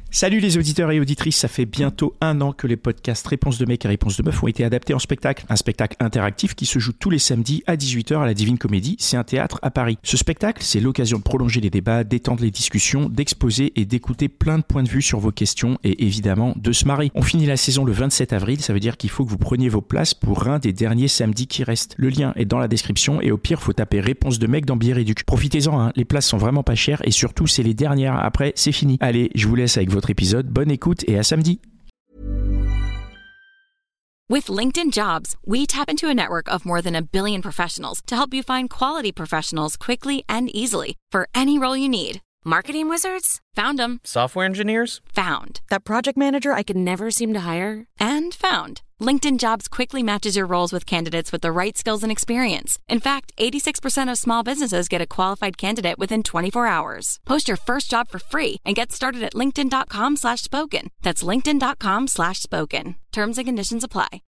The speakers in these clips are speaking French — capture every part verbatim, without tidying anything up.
Salut les auditeurs et auditrices, ça fait bientôt un an que les podcasts Réponse de mec et Réponse de meuf ont été adaptés en spectacle. Un spectacle interactif qui se joue tous les samedis à dix-huit heures à la Divine Comédie, c'est un théâtre à Paris. Ce spectacle, c'est l'occasion de prolonger les débats, d'étendre les discussions, d'exposer et d'écouter plein de points de vue sur vos questions et évidemment de se marrer. On finit la saison le vingt-sept avril, ça veut dire qu'il faut que vous preniez vos places pour un des derniers samedis qui restent. Le lien est dans la description et au pire, faut taper Réponse de mec dans Biéréduc. Profitez-en, hein, les places sont vraiment pas chères et surtout, c'est les dernières. Après, c'est fini. Allez, je vous laisse avec votre épisode. Bonne écoute et à samedi. With LinkedIn Jobs, we tap into a network of more than a billion professionals to help you find quality professionals quickly and easily for any role you need. Marketing wizards? Found them. Software engineers? Found. That project manager I could never seem to hire? And found. LinkedIn Jobs quickly matches your roles with candidates with the right skills and experience. In fact, eighty-six percent of small businesses get a qualified candidate within twenty-four hours. Post your first job for free and get started at linkedin.com slash spoken. That's linkedin.com slash spoken. Terms and conditions apply.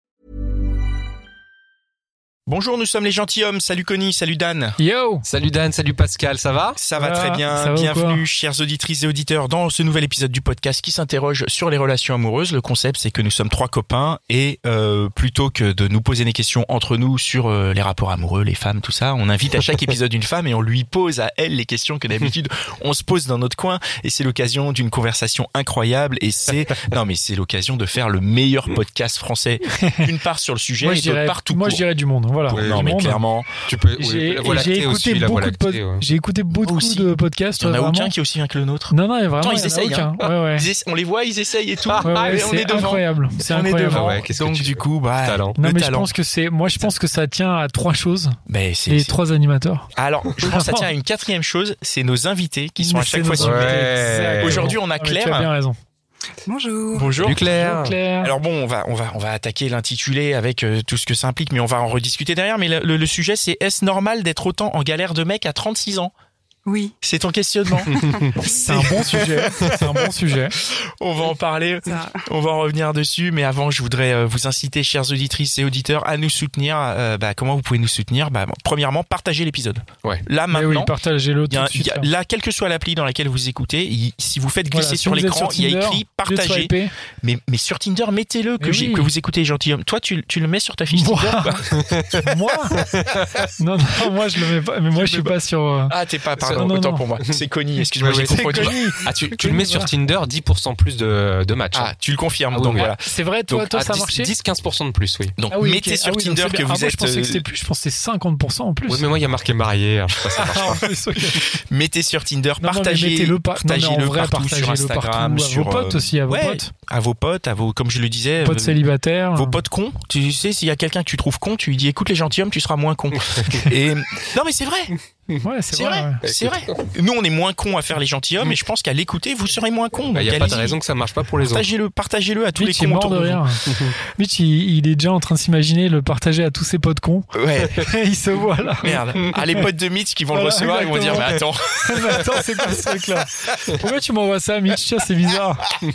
Bonjour, nous sommes les gentilshommes. Salut Connie, salut Dan. Yo. Salut Dan, salut Pascal, ça va ? Ça va Ah, très bien. ça va Bienvenue, chères auditrices et auditeurs, dans ce nouvel épisode du podcast qui s'interroge sur les relations amoureuses. Le concept, c'est que nous sommes trois copains et euh, plutôt que de nous poser des questions entre nous sur euh, les rapports amoureux, les femmes, tout ça, on invite à chaque épisode une femme et on lui pose à elle les questions que d'habitude on se pose dans notre coin. Et c'est l'occasion d'une conversation incroyable. Et c'est non mais c'est l'occasion de faire le meilleur podcast français. D'une part sur le sujet Moi, et je d'autre dirais, part tout moi, court. je dirais du monde. Voilà. Ouais, Du non mais monde. clairement. Tu peux. J'ai, Oui, la et Voie j'ai lactée écouté aussi, la beaucoup Voie de pod- lactée, ouais. j'ai écouté beaucoup Aussi. de podcasts. Il y en a vraiment. aucun qui est aussi bien que le nôtre. Non, non, il y a vraiment. Pourtant, il ils y en a essayent, aucun. hein. Ouais, ouais. Ils essa- on les voit, ils essayent et tout. Ouais, ouais, Ah, mais on c'est est devant. incroyable. C'est on est incroyable. devant. Ah ouais, qu'est-ce que Donc tu- du coup, bah, Talent. Non, le mais je talent. pense que c'est, moi, je pense que ça tient à trois choses. Ben, c'est, Et c'est- trois animateurs. Alors, je pense que ça tient à une quatrième chose, c'est nos invités qui sont à chaque fois C'est suivis. nos invités. Ouais. Exactement. Aujourd'hui, on a Ah, mais Tu as Claire. bien raison. Bonjour. Bonjour. Salut Claire. Bonjour, Claire. Alors bon, on va, on va, on va attaquer l'intitulé avec euh, tout ce que ça implique, mais on va en rediscuter derrière. Mais le, le, le sujet, c'est est-ce normal d'être autant en galère de mec à trente-six ans ? Oui, C'est ton questionnement. C'est un bon sujet. C'est un bon sujet. On va en parler. ça. On va en revenir dessus, mais avant, je voudrais euh, vous inciter, chères auditrices et auditeurs, à nous soutenir. Euh, bah, comment vous pouvez nous soutenir ? Bah, premièrement, partagez l'épisode. Ouais. Là, Mais oui, maintenant, partagez-le il tout y a- de il y suite. a- là, quelle que soit l'appli dans laquelle vous écoutez, il- si vous faites glisser Voilà, si sur vous êtes l'écran, il y a Tinder, écrit au lieu de partager. swiper, Mais, mais sur Tinder, mettez-le que, Mais j'ai- oui. que vous écoutez gentilhomme. Toi, tu, tu le mets sur ta fiche Moi Tinder ou pas ? Moi Non, non, moi je le mets pas. Mais moi je suis pas sur. euh, Ah, t'es pas, pardon, Non, non, autant non. pour moi. C'est Connie, excuse-moi, Ouais, j'ai ouais, c'est confondu. Connie. Ah, tu, tu Connie, le mets sur voilà. Tinder, dix pour cent plus de, de matchs. Ah, tu le confirmes, Ah oui, donc oui. voilà. C'est vrai, toi, Donc, toi à ça a dix, marché dix à quinze pour cent de plus, oui. Donc, Ah oui, mettez ok. sur Ah oui, donc Tinder c'est que bien. vous Ah, moi, êtes. je pensais que c'était euh, plus. Je pensais cinquante pour cent en plus. Oui, mais moi, il y a marqué marié. Alors, je sais pas, ça marche Ah, en pas. plus, ok. Mettez sur Tinder, Non, non, mais partagez, mettez-le par- non, mais en partagez-le vrai, partout sur partagez-le Instagram, partout, à sur vos potes euh, aussi, à vos ouais, potes. à vos potes, à vos, comme je le disais, Potes euh, célibataires. vos potes cons. Tu sais, s'il y a quelqu'un que tu trouves con, tu lui dis écoute les gentilshommes, tu seras moins con. Et non, mais c'est vrai. Ouais, c'est, C'est vrai. vrai, ouais. c'est vrai. Nous, on est moins cons à faire les gentilshommes, mais je pense qu'à l'écouter, vous serez moins cons. Il n'y a Donc, pas de allez-y. raison que ça marche pas pour les autres. Partagez-le, partagez-le à tous Mitch les est cons mort autour de de rire. Mitch, il, il est déjà en train de s'imaginer le partager à tous ses potes cons. vous. Ouais, Il se voit là. merde. Ah, les potes de Mitch qui vont le Voilà, recevoir, ils vont dire mais attends, Mais attends, c'est quoi ce truc-là? Pourquoi tu m'envoies ça, Mitch? Tiens, c'est bizarre.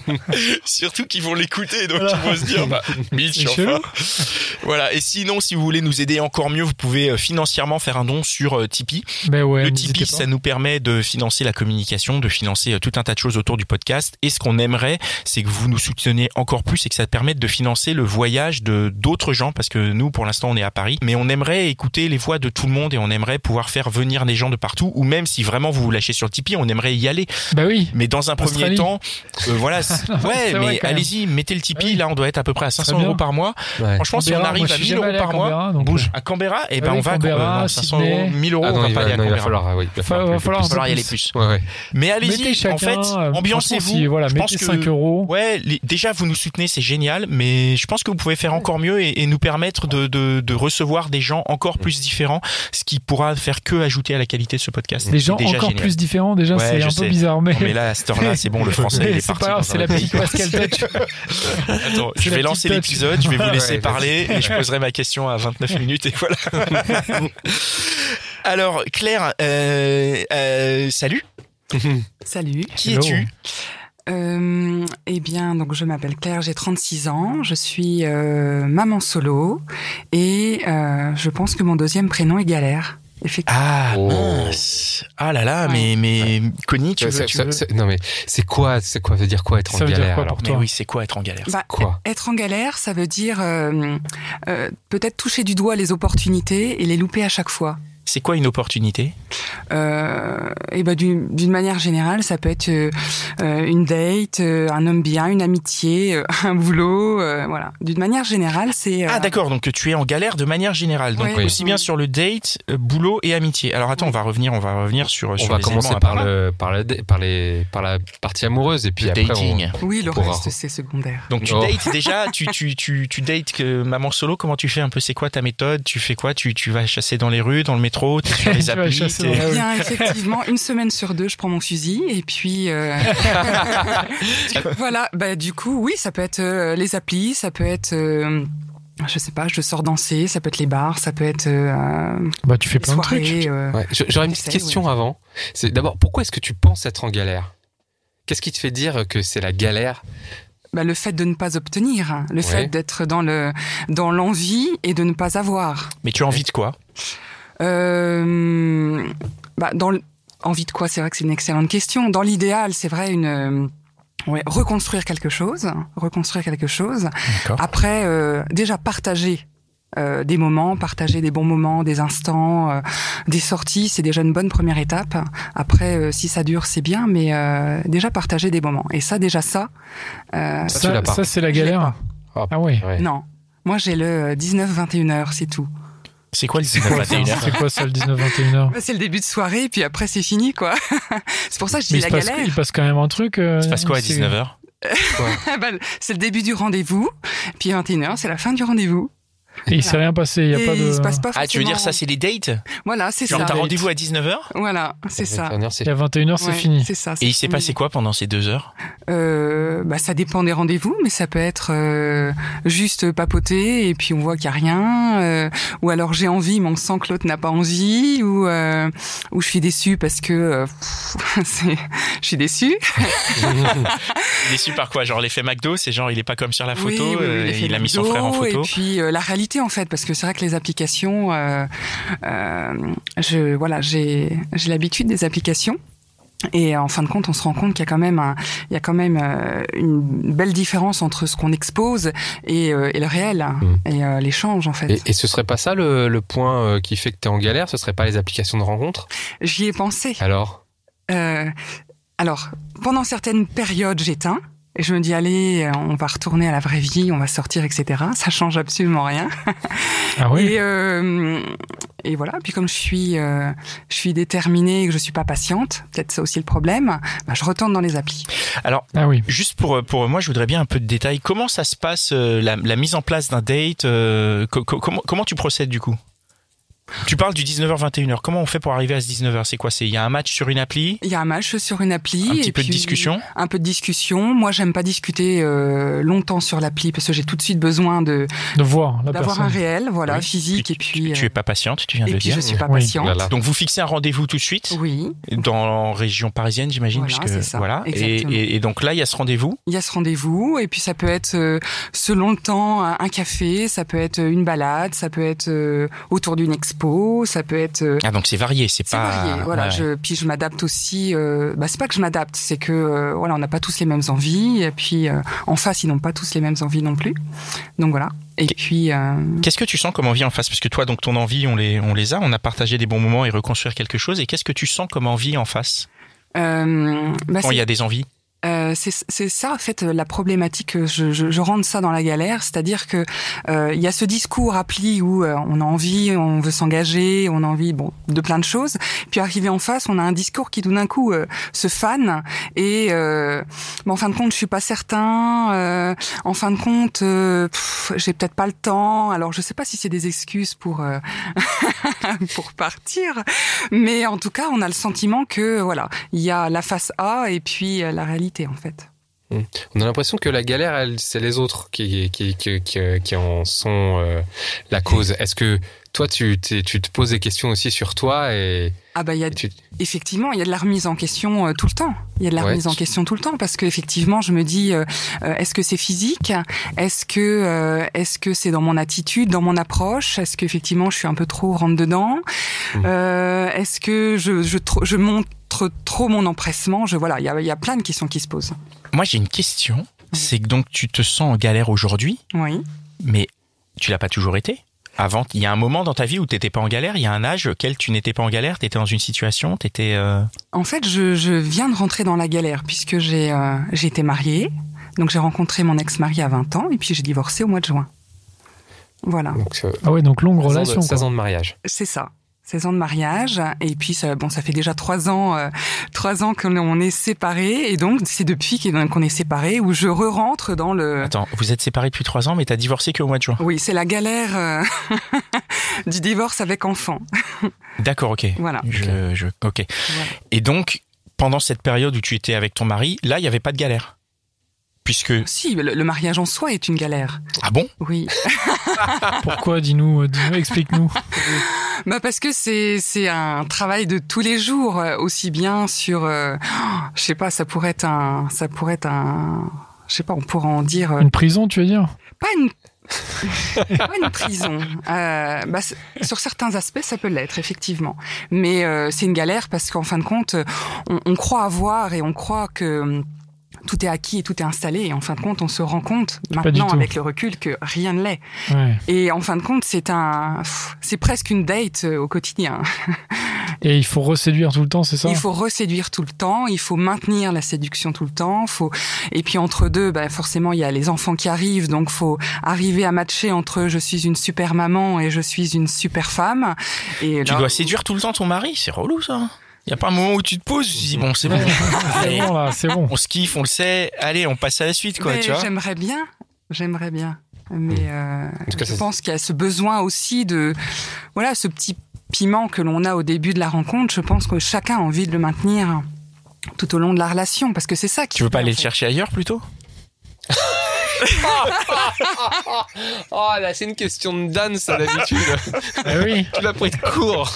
surtout qu'ils vont l'écouter, donc Voilà. ils vont se dire bah Mitch, C'est enfin. chelou. Voilà. Et sinon, si vous voulez nous aider encore mieux, vous pouvez euh, financièrement faire un don sur euh, Tipeee. Ben ouais, Le n'hésitez Tipeee, pas. ça nous permet de financer la communication, de financer euh, tout un tas de choses autour du podcast. Et ce qu'on aimerait, c'est que vous nous souteniez encore plus et que ça permette de financer le voyage de d'autres gens, parce que nous, pour l'instant, on est à Paris, mais on aimerait écouter les voix de tout le monde et on aimerait pouvoir faire venir des gens de partout. Ou même si vraiment vous vous lâchez sur le Tipeee, on aimerait y aller. Ben oui. Mais dans un premier Australie. temps, euh, voilà, c'est- Non, ouais, c'est vrai, mais quand même. allez-y, mettez le Tipeee. Ah oui. Là, on doit être à peu près à cinq cents bien. euros par mois. Ouais. Franchement, si on Canberra, arrive moi, je à suis mille jamais euros allé à par mois, Canberra, donc, bouge. euh, À Canberra, et ben Ah oui, on va Canberra, euh, cinq cents euros, Sydney. mille euros, Ah on non, va il pas aller va, à non, il va Canberra. falloir, ah oui, il va Fa- falloir, va un peu falloir Il plus. va falloir y aller plus. plus. Ouais, ouais. Mais Mettez allez-y, chacun, en fait, euh, ambiancez-vous. franchement, si, voilà, Je pense mettez que- cinq euros. Ouais, les- déjà vous nous soutenez, c'est génial, mais je pense que vous pouvez faire encore mieux et, et nous permettre de, de, de recevoir des gens encore plus différents, ce qui pourra faire que ajouter à la qualité de ce podcast. Des C'est gens déjà encore génial. plus différents, déjà, Ouais, c'est je un sais. peu bizarre, mais. Non, mais là, à cette heure-là, c'est bon, le français, il Mais est c'est parti. pas grave, dans c'est un la autre petite pays. Pascal Touch. Attends, C'est je la vais petite lancer touch. l'épisode, je vais vous laisser Ouais, parler et je poserai ma question à vingt-neuf minutes et voilà. Alors, Claire, euh, euh, salut. Salut. Qui Hello. es-tu? Euh, eh bien, donc je m'appelle Claire, j'ai trente-six ans, je suis euh, maman solo et euh, je pense que mon deuxième prénom est Galère. effectivement. Ah, Oh. mince. Ah là là, Ouais. mais, mais, Connie, tu veux, Ça- tu ça- veux ça- non mais c'est quoi, c'est quoi veut dire quoi être Ça en veut dire galère quoi alors pour Mais toi oui, c'est quoi être en galère? Bah, Quoi être en galère, ça veut dire euh, euh, peut-être toucher du doigt les opportunités et les louper à chaque fois. C'est quoi une opportunité? Euh, et ben d'une d'une manière générale, ça peut être euh, euh, une date, euh, un homme bien, une amitié, euh, un boulot, euh, voilà. D'une manière générale, c'est euh, Ah d'accord, donc tu es en galère de manière générale, donc Oui. aussi bien sur le date, euh, boulot et amitié. Alors attends, on va revenir, on va revenir sur. On sur va les commencer éléments par importants. le par la par les par la partie amoureuse et puis Le après dating. oui, le on pourra- reste c'est secondaire. Donc tu Oh. dates déjà, tu tu tu tu dates que maman solo. Comment tu fais un peu? C'est quoi ta méthode? Tu fais quoi? Tu tu vas chasser dans les rues, dans le métro, t'es sur les Tu vas applis. chasser t'es- dans la rue. Bien, effectivement, une semaine sur deux, je prends mon fusil et puis euh, voilà. Bah du coup, oui, ça peut être euh, les applis, ça peut être, euh, je sais pas, je sors danser, ça peut être les bars, ça peut être euh, Bah, tu fais les plein de trucs. soirées. euh, Ouais. Je- J'aurais une petite J'essaie, question ouais. avant. C'est d'abord pourquoi est-ce que tu penses être en galère? Qu'est-ce qui te fait dire que c'est la galère? Bah, le fait de ne pas obtenir, hein, le Ouais. fait d'être dans le dans l'envie et de ne pas avoir. Mais tu as envie de quoi? Euh, bah, dans le- envie de quoi? C'est vrai que c'est une excellente question. Dans l'idéal, c'est vrai une euh, ouais, reconstruire quelque chose, reconstruire quelque chose. D'accord. Après, euh, déjà partager. Euh, des moments, partager des bons moments, des instants, euh, des sorties, c'est déjà une bonne première étape. Après, euh, si ça dure, c'est bien, mais euh, déjà partager des moments. Et ça, déjà ça, euh, Ça, tu l'as Ça, pas. ça, c'est la Je l'ai galère. pas. Ah ouais. Ouais. non. Moi, j'ai le dix-neuf vingt et une heures, c'est tout. C'est quoi le dix-neuf vingt et une heures? C'est quoi ça, le dix-neuf vingt et une heures? Bah, c'est le début de soirée, et puis après, c'est fini, quoi. C'est pour ça que je dis Mais il la se, passe, galère. il passe quand même un truc. euh, Il se passe quoi à c'est- dix-neuf heures? Bah, c'est le début du rendez-vous, puis vingt et une heures, c'est la fin du rendez-vous. Et il s'est rien passé, il y a Et pas de. il se passe pas Ah, tu veux dire forcément- ça, c'est les dates? Voilà, c'est Genre ça. t'as rendez-vous à dix-neuf heures? Voilà, c'est ça. Dernière, c'est- Et à vingt et une heures, c'est Ouais, fini. C'est ça. Et c'est il s'est fini. passé quoi pendant ces deux heures? Euh, bah, ça dépend des rendez-vous, mais ça peut être euh, juste papoter et puis on voit qu'il y a rien, euh, ou alors j'ai envie mais on sent que l'autre n'a pas envie, ou euh, ou je suis déçue parce que euh, pff, c'est, je suis déçue. Déçu par quoi? Genre l'effet McDo, c'est genre il est pas comme sur la photo, Oui, oui, oui, euh, l'effet il a mis son McDo, frère en photo. Et puis euh, la réalité en fait, parce que c'est vrai que les applications, euh, euh, je voilà, j'ai j'ai l'habitude des applications. Et en fin de compte, on se rend compte qu'il y a quand même, un, il y a quand même euh, une belle différence entre ce qu'on expose et, euh, et le réel, Mm. et euh, l'échange en fait. Et, et ce serait pas ça le, le point euh, qui fait que t'es en galère? Ce serait pas les applications de rencontres? J'y ai pensé. Alors? Euh, alors, pendant certaines périodes, j'éteins. Et je me dis, allez, on va retourner à la vraie vie, on va sortir, et cetera. Ça change absolument rien. Ah oui. Et, euh, et voilà. Puis comme je suis, euh, je suis déterminée et que je suis pas patiente, peut-être c'est aussi le problème, bah, je retourne dans les applis. Alors, Ah oui. juste pour pour moi, je voudrais bien un peu de détails. Comment ça se passe euh, la, la mise en place d'un date euh, co- co- comment comment tu procèdes du coup? Tu parles du dix-neuf heures vingt et une heures. Comment on fait pour arriver à ce dix-neuf heures? C'est quoi? C'est il y a un match sur une appli? Il y a un match sur une appli. Un et petit peu de puis discussion? Un peu de discussion. Moi, j'aime pas discuter euh, longtemps sur l'appli parce que j'ai tout de suite besoin de De voir la d'avoir un personne. réel, voilà, Oui. physique. Tu- Et puis, Tu euh, es pas patiente, tu viens et de puis dire. je suis pas Oui. patiente. Voilà. Donc vous fixez un rendez-vous tout de suite Oui, dans région parisienne, j'imagine, Voilà, puisque c'est ça, voilà. Et, exactement. et, et donc là, il y a ce rendez-vous. il y a ce rendez-vous et puis ça peut être euh, selon le temps un un café, ça peut être une balade, ça peut être euh, autour d'une expo, ça peut être euh, Ah donc c'est varié, c'est c'est pas. varié. Voilà, ouais. je, puis je m'adapte aussi. Euh, bah c'est pas que je m'adapte, c'est que euh, voilà, on n'a pas tous les mêmes envies et puis euh, en face ils n'ont pas tous les mêmes envies non plus. Donc voilà. Et puis euh, Qu'est-ce que tu sens comme envie en face? Parce que toi, donc ton envie, on les on les a, on a partagé des bons moments et reconstruire quelque chose. Et qu'est-ce que tu sens comme envie en face euh, bah, quand c'est- il y a des envies? Euh, c'est c'est ça en fait la problématique. Je, je, je rentre ça dans la galère, c'est-à-dire que euh, il y a ce discours appli où euh, on a envie, on veut s'engager, on a envie bon de plein de choses. Puis arrivé en face, on a un discours qui tout d'un coup euh, se fane et euh, mais en fin de compte, je suis pas certain. Euh, en fin de compte, euh, pff, j'ai peut-être pas le temps. Alors je sais pas si c'est des excuses pour euh, pour partir, mais en tout cas, on a le sentiment que voilà, il y a la face A et puis euh, la réalité en fait. On a l'impression que la galère, elle, c'est les autres qui, qui, qui, qui, qui en sont euh, la cause. Est-ce que toi, tu, tu te poses des questions aussi sur toi et Ah bah il y a tu... effectivement il y a de la remise en question euh, tout le temps. Il y a de la ouais, remise en tu... question tout le temps parce que effectivement je me dis euh, euh, est-ce que c'est physique? Est-ce que euh, est-ce que c'est dans mon attitude, dans mon approche? Est-ce que effectivement je suis un peu trop rentre dedans? mmh. euh, Est-ce que je je je montre trop mon empressement? Je voilà il y a il y a plein de questions qui se posent. Moi j'ai une question, c'est que donc tu te sens en galère aujourd'hui. Oui. Mais tu l'as pas toujours été? Avant, il y a un moment dans ta vie où t'étais pas en galère, il y a un âge auquel tu n'étais pas en galère, t'étais dans une situation, t'étais... Euh... En fait, je, je viens de rentrer dans la galère puisque j'ai, euh, j'ai été mariée, donc j'ai rencontré mon ex-mari à vingt ans et puis j'ai divorcé au mois de juin. Voilà. Donc, euh, ah ouais, donc longue relation. seize ans de mariage. C'est ça. seize ans de mariage et puis ça, bon ça fait déjà trois ans euh, trois ans qu'on est séparés et donc c'est depuis qu'on est séparés où je re-rentre dans le... Attends, vous êtes séparés depuis trois ans mais t'as divorcé qu'au mois de juin? Oui, c'est la galère euh, du divorce avec enfant. D'accord, ok. Voilà. Je, je, ok. Voilà. Et donc, pendant cette période où tu étais avec ton mari, là, il n'y avait pas de galère? Puisque... Si, le, le mariage en soi est une galère. Ah bon? Oui. Pourquoi? Dis-nous, dis-nous, explique-nous. Bah parce que c'est c'est un travail de tous les jours, aussi bien sur, euh, oh, je sais pas, ça pourrait être un, ça pourrait être un, je sais pas, on pourrait en dire. Euh, une prison, tu veux dire? Pas une. Pas une prison. Euh, bah, sur certains aspects, ça peut l'être, effectivement. Mais euh, c'est une galère parce qu'en fin de compte, on, on croit avoir et on croit que tout est acquis et tout est installé. Et en fin de compte, on se rend compte maintenant avec le recul que rien ne l'est. Ouais. Et en fin de compte, c'est un, c'est presque une date au quotidien. Et il faut reséduire tout le temps, c'est ça? Il faut reséduire tout le temps, il faut maintenir la séduction tout le temps. Faut... Et puis entre deux, bah forcément, il y a les enfants qui arrivent, donc faut arriver à matcher entre je suis une super maman et je suis une super femme. Et tu là... dois séduire tout le temps ton mari, c'est relou ça. Il n'y a pas un moment où tu te poses, tu te dis bon c'est bon, c'est bon là, c'est bon. On se kiffe, on le sait, allez on passe à la suite quoi, mais tu vois. J'aimerais bien, j'aimerais bien, mais euh, cas, je pense qu'il y a ce besoin aussi de, voilà, ce petit piment que l'on a au début de la rencontre. Je pense que chacun a envie de le maintenir tout au long de la relation, parce que c'est ça qui... Tu veux pas aller le chercher ailleurs plutôt? Oh là, c'est une question de Dan, ça d'habitude. Eh oui. Tu l'as pris de court.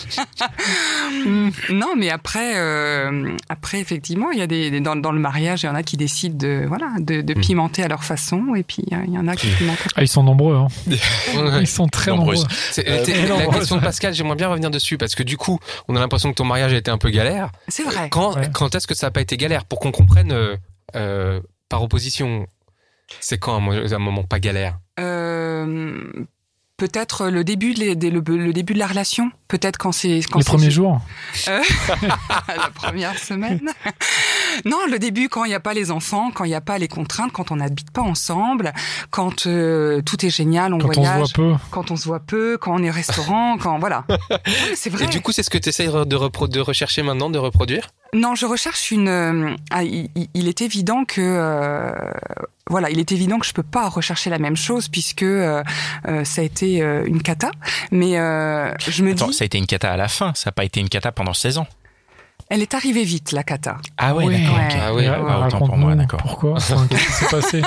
Non, mais après, euh, après effectivement, il y a des dans, dans le mariage, il y en a qui décident de voilà de, de pimenter à leur façon, et puis il y en a qui pimentent. Ah, ils sont nombreux, hein. Ils sont très Nombreuses. nombreux. C'est, Euh, t'es- la nombreuses. question de Pascal, j'aimerais bien revenir dessus parce que du coup, on a l'impression que ton mariage a été un peu galère. C'est vrai. Quand, Ouais. quand est-ce que ça n'a pas été galère pour qu'on comprenne euh, euh, par opposition? C'est quand un, mo- un moment pas galère? Euh, peut-être le début, les- des- le, le début de la relation. Peut-être quand c'est quand Les c'est- premiers jours. Euh, la première semaine. Non, le début, quand il n'y a pas les enfants, quand il n'y a pas les contraintes, quand on n'habite pas ensemble, quand euh, tout est génial, on Quand on se voyage, voit peu. quand on se voit peu, quand on est au restaurant, quand voilà. Ouais, c'est vrai. Et du coup, c'est ce que tu essayes de, repro- de rechercher maintenant, de reproduire? Non, je recherche une. euh, ah, il, il- il est évident que euh, voilà, il est évident que je peux pas rechercher la même chose puisque euh, euh, ça a été euh, une cata. Mais euh, je me Attends, dis, ça a été une cata à la fin, ça n'a pas été une cata pendant seize ans. elle est arrivée vite la cata. Ah ouais, Oui. d'accord. Ouais. ok. Ah oui, Et, ouais, autant pour raconte-nous moi, d'accord. pourquoi, enfin, qu'est-ce qui s'est passé?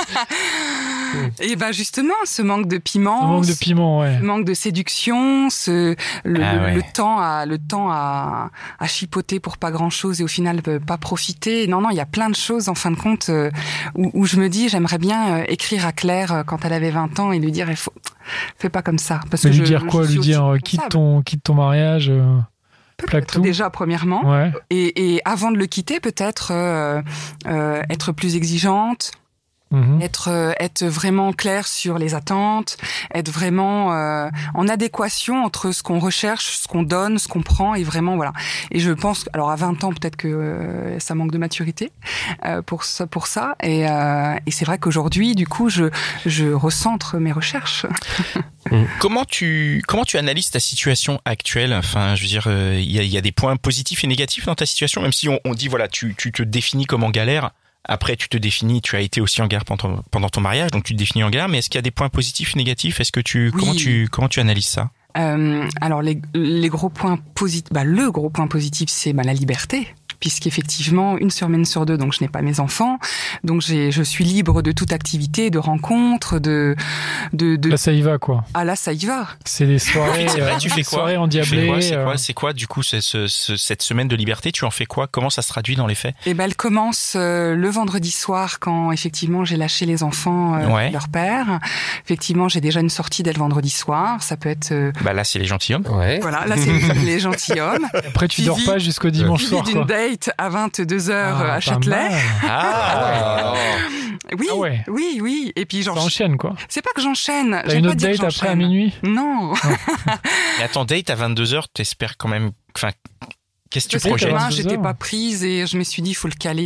Et ben justement, ce manque de piment, Un manque de piment, ouais. ce manque de séduction, ce le, Ah le- ouais. le temps à le temps à, à chipoter pour pas grand chose et au final euh, pas profiter. Non non, il y a plein de choses en fin de compte euh, où, où je me dis j'aimerais bien euh, écrire à Claire euh, quand elle avait vingt ans et lui dire il faut fais pas comme ça parce Mais que lui je- dire je quoi? suis Lui aussi dire euh, quitte responsable. ton, quitte ton mariage, euh, plaque Peut-être tout. déjà premièrement Ouais. et, et avant de le quitter peut-être euh, euh, être plus exigeante. Mhm. Être euh, être vraiment clair sur les attentes, être vraiment euh, en adéquation entre ce qu'on recherche, ce qu'on donne, ce qu'on prend et vraiment voilà. Et je pense alors à vingt ans peut-être que euh, ça manque de maturité euh, pour ça pour ça et euh, et c'est vrai qu'aujourd'hui du coup je je recentre mes recherches. Comment tu comment tu analyses ta situation actuelle? Enfin, je veux dire, il euh, y, a, y a des points positifs et négatifs dans ta situation, même si on, on dit voilà, tu, tu te définis comme en galère. Après, tu te définis, tu as été aussi en galère pendant, pendant ton mariage, donc tu te définis en galère. Mais est-ce qu'il y a des points positifs, négatifs? Est-ce que tu Oui. comment tu comment tu analyses ça? Euh, alors les les gros points positifs, bah le gros point positif c'est bah la liberté. puisqu'effectivement, une semaine sur deux, donc je n'ai pas mes enfants, donc j'ai, je suis libre de toute activité, de rencontre, de, de, de... Là, ça y va, quoi. Ah là, ça y va. C'est des soirées, C'est vrai, euh, tu fais des quoi soirées Tu fais endiablées. quoi C'est euh, quoi, c'est quoi du coup c'est ce, ce, cette semaine de liberté? Tu en fais quoi? Comment ça se traduit dans les faits? Et ben, elle commence euh, le vendredi soir quand effectivement j'ai lâché les enfants, euh, Ouais. leur père. Effectivement, j'ai déjà une sortie dès le vendredi soir. Ça peut être euh, Bah là, c'est les gentilshommes. Ouais. voilà, là c'est les gentilshommes. Après, tu dors Vivi- pas jusqu'au dimanche Vivi soir, d'une quoi. date à vingt-deux heures Ah, à pas Châtelet. mal. Ah, Oui, Ah ouais. oui, oui. Et puis genre, Ça enchaîne, quoi. c'est pas que j'enchaîne. T'as j'aime une pas autre dire que date après à j'enchaîne. minuit? Non. Mais attends, date à vingt-deux heures, t'espères quand même. Enfin, qu'est-ce que tu Parce que projettes? demain, vingt-deux j'étais heures. pas prise et je me suis dit, il faut le caler.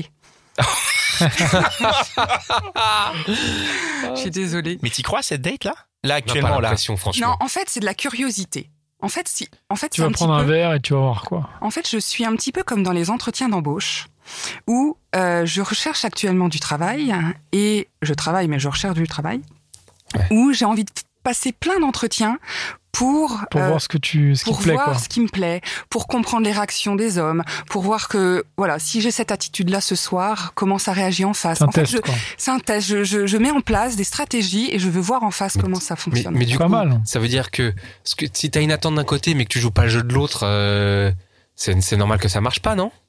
Je suis désolée. Mais t'y crois cette date là? Là On n'a pas actuellement là. l'impression, franchement. Non, en fait, c'est de la curiosité. En fait, si, en fait, Tu c'est vas un prendre petit un peu, verre et tu vas voir, quoi. en fait, je suis un petit peu comme dans les entretiens d'embauche où euh, je recherche actuellement du travail et je travaille, mais je recherche du travail. Ouais. Où j'ai envie de passer plein d'entretiens pour Pour euh, voir ce que tu, ce qui pour te plaît, voir quoi. ce qui me plaît, pour comprendre les réactions des hommes, pour voir que voilà, si j'ai cette attitude-là ce soir, comment ça réagit en face. C'est un En fait, test, je- quoi. c'est un test. Je, je, je mets en place des stratégies et je veux voir en face Mais- comment ça Mais, fonctionne. mais du Pas coup, mal. ça veut dire que, parce que si t'as une attente d'un côté mais que tu joues pas le jeu de l'autre, euh, c'est, c'est normal que ça marche pas, non?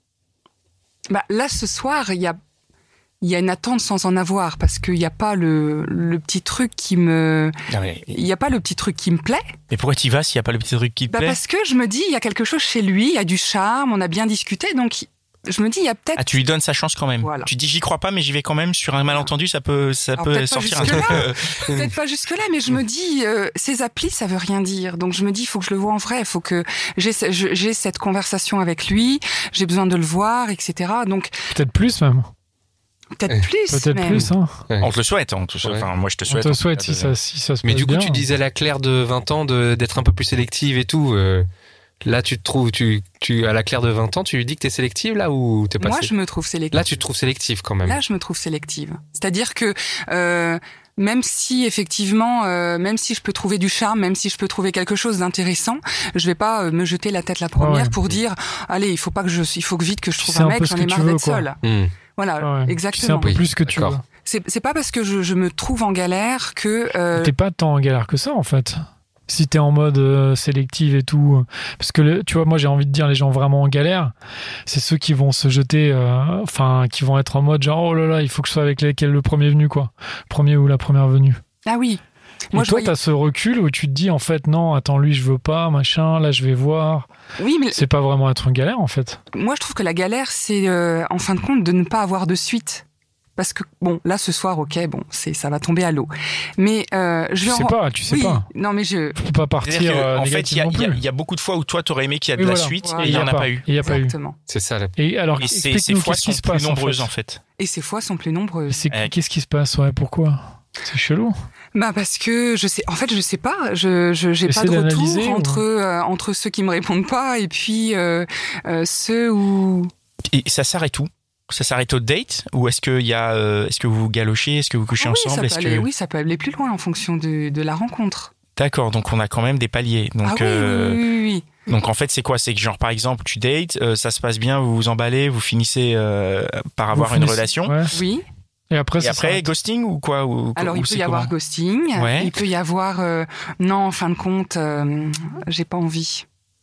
Bah, là, ce soir, il y a, il y a une attente sans en avoir parce qu'il n'y a pas le, le petit truc qui me, Non, mais, il y a pas le petit truc qui me plaît. mais pourquoi t'y vas s'il y a pas le petit truc qui te Bah, plaît? parce que je me dis, il y a quelque chose chez lui, il y a du charme, on a bien discuté, donc je me dis, il y a peut-être. Ah, tu lui donnes sa chance quand même. Voilà. Tu dis j'y crois pas, mais j'y vais quand même. Sur un malentendu, ça peut, ça Alors, peut peut-être pas sortir un truc. jusque-là. euh, Peut-être pas jusque-là, mais je me dis, euh, ces applis, ça veut rien dire. Donc je me dis, il faut que je le vois en vrai, il faut que j'ai, ce- je- j'ai cette conversation avec lui, j'ai besoin de le voir, et cetera. Donc Peut-être plus, même. peut-être Eh, plus. Peut-être même. plus, hein. On te le souhaite. On te le souhaite. Ouais. Enfin, moi, je te On souhaite. te en tout souhaite cas, si de- ça, si ça se Mais passe du coup, bien. tu disais à la Claire de vingt ans de, d'être un peu plus sélective et tout. euh, là, tu te trouves, tu, tu, à la Claire de vingt ans, tu lui dis que t'es sélective là ou t'es pas Moi, sé- je me trouve sélective. Là, tu te trouves sélective quand même. Là, je me trouve sélective. C'est-à-dire que euh, même si effectivement, euh, même si je peux trouver du charme, même si je peux trouver quelque chose d'intéressant, je vais pas euh, me jeter la tête la première ouais. pour dire allez, il faut pas que je, il faut que vite que je Tu trouve sais un un mec, peu j'en ce ai que tu marre veux, d'être quoi. seule. Hmm. Voilà, Ouais. Tu sais un exactement. peu Oui, plus ce que tu veux. d'accord. C'est c'est pas parce que je, je me trouve en galère que euh, T'es pas tant en galère que ça, en fait. Si t'es en mode euh, sélective et tout. euh, Parce que, le- tu vois, moi, j'ai envie de dire, les gens vraiment en galère, c'est ceux qui vont se jeter, euh, enfin, qui vont être en mode genre, oh là là, il faut que je sois avec lesquels le premier venu, quoi. Le premier ou la première venue. ah oui. Et Moi, je toi, voyais- t'as ce recul où tu te dis, en fait, non, attends, lui, je veux pas, machin, là, je vais voir. Oui, mais C'est pas vraiment être en galère, en fait. moi, je trouve que la galère, c'est euh, en fin de compte de ne pas avoir de suite. Parce que bon, là ce soir, ok, bon, c'est ça va tomber à l'eau. Mais euh, je Tu vais sais en- pas, tu sais oui, pas. non mais je Faut pas partir C'est-à-dire que, euh, en fait, il négatif y, a- non il y a- plus. il y a beaucoup de fois où toi, t'aurais aimé qu'il y a de Oui, la voilà. suite Voilà. et il y en a pas eu. Il y a pas eu. exactement. C'est ça. La... Et alors, Et ces, ces explique-nous fois qu'est-ce sont qui se plus passe, en nombreuses fait. en fait. Et ces fois sont plus nombreuses. C'est- Eh. Qu'est-ce qui se passe, ouais, pourquoi? C'est chelou. Bah parce que je sais, en fait je sais pas, je je j'ai pas Essaie de d'analyser, retour ou- entre euh, entre ceux qui me répondent pas et puis euh, euh, ceux où Et ça s'arrête où? Ça s'arrête au date ou est-ce que il y a, euh, est-ce que vous vous galochez, est-ce que vous couchez Ah oui, ça ensemble, peut est-ce aller, que oui, ça peut aller plus loin en fonction de de la rencontre. D'accord, donc on a quand même des paliers. Donc ah oui, euh, oui, oui, oui, oui. donc en fait c'est quoi? C'est que genre par exemple tu dates, euh, ça se passe bien, vous vous emballez, vous finissez euh, par avoir Vous une finissez- relation. Ouais. Oui. Et après, Et ça après s'arrête. ghosting ou quoi ou, Alors ou il peut c'est y avoir comment? ghosting, Ouais. il peut y avoir euh, non en fin de compte euh, j'ai pas envie.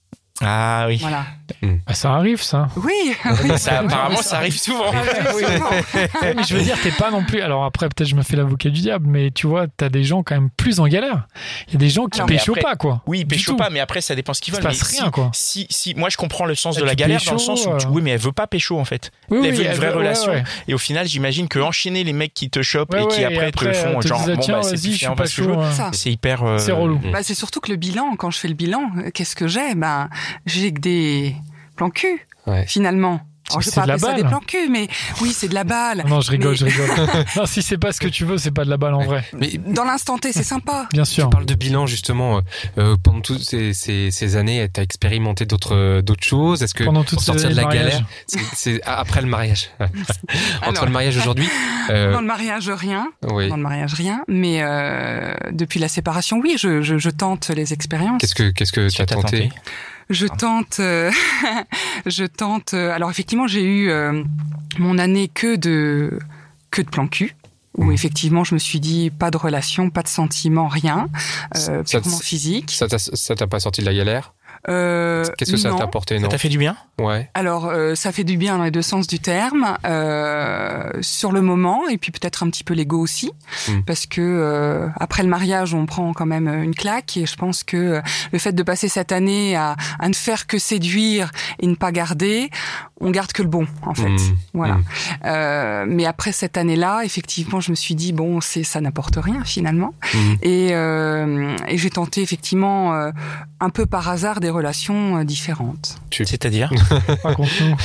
Ah oui. Voilà. Bah, ça arrive, ça. Oui, oui. Ça, apparemment ça arrive souvent. Ah oui, souvent. Ouais, mais je veux dire, t'es pas non plus. Alors après, peut-être je me fais l'avocat du diable, mais tu vois, t'as des gens quand même plus en galère. Il y a des gens qui Alors, mais pécho après- pas, quoi. Oui, Du pécho tout. pas, mais après ça dépend ce qu'ils Il se veulent. passe Mais rien, si, quoi. Si, si, moi je comprends le sens Là, de la tu galère pécho, dans le sens où tu- euh, oui, mais elle veut pas pécho en fait. Oui, Elle oui, veut une elle vraie veut- ouais, relation. ouais. Et au final, j'imagine que enchaîner les mecs qui te chopent Ouais, et qui ouais, après, et te le font te genre disent, bon tiens, bah c'est vas-y, plus je suis fiant pas parce que je veux. chaud. hein. Ça. C'est hyper. euh, C'est relou. Bah, c'est surtout que le bilan, quand je fais le bilan, euh, qu'est-ce que j'ai? Ben, j'ai que des plans cul, Ouais. finalement. Alors, je vais C'est pas de la appeler ça des balle. plans cul, mais oui, c'est de la balle. Non, je rigole, Mais- je rigole. Non, si c'est pas ce que tu veux, c'est pas de la balle en vrai. Mais Dans l'instant T, c'est sympa. Bien tu sûr. parles de bilan justement. euh, euh, pendant toutes ces, ces, ces années, t'as expérimenté d'autres d'autres choses. Est-ce que Pendant toutes pour ces sortir années de la de mariage. galère, c'est, c'est ah, après le mariage, entre Alors. le mariage aujourd'hui. euh, Dans le mariage, rien. oui. Dans le mariage, rien. Mais euh, depuis la séparation, oui, je, je, je tente les expériences. Qu'est-ce que qu'est-ce que Tu tu as t'as tenté? tenté Je tente, euh, je tente. Euh, alors effectivement, j'ai eu euh, mon année que de que de plan cul, où effectivement, je me suis dit pas de relation, pas de sentiments, rien, euh, Ça- purement physique. Ça t'a, ça t'a pas sorti de la galère? Euh, Qu'est-ce que ça non. t'a apporté, Ça non? t'a fait du bien? Ouais. Alors, euh, ça fait du bien dans les deux sens du terme, euh, sur le moment, et puis peut-être un petit peu l'ego aussi, Mm. parce que euh, après le mariage, on prend quand même une claque, et je pense que euh, le fait de passer cette année à, à ne faire que séduire et ne pas garder, on garde que le bon, en fait. Mm. Voilà. Mm. Euh, mais après cette année-là, effectivement, je me suis dit bon, c'est ça n'apporte rien finalement, Mm. et, euh, et j'ai tenté effectivement euh, un peu par hasard des relations euh, différentes. C'est-à-dire? Raconte-nous.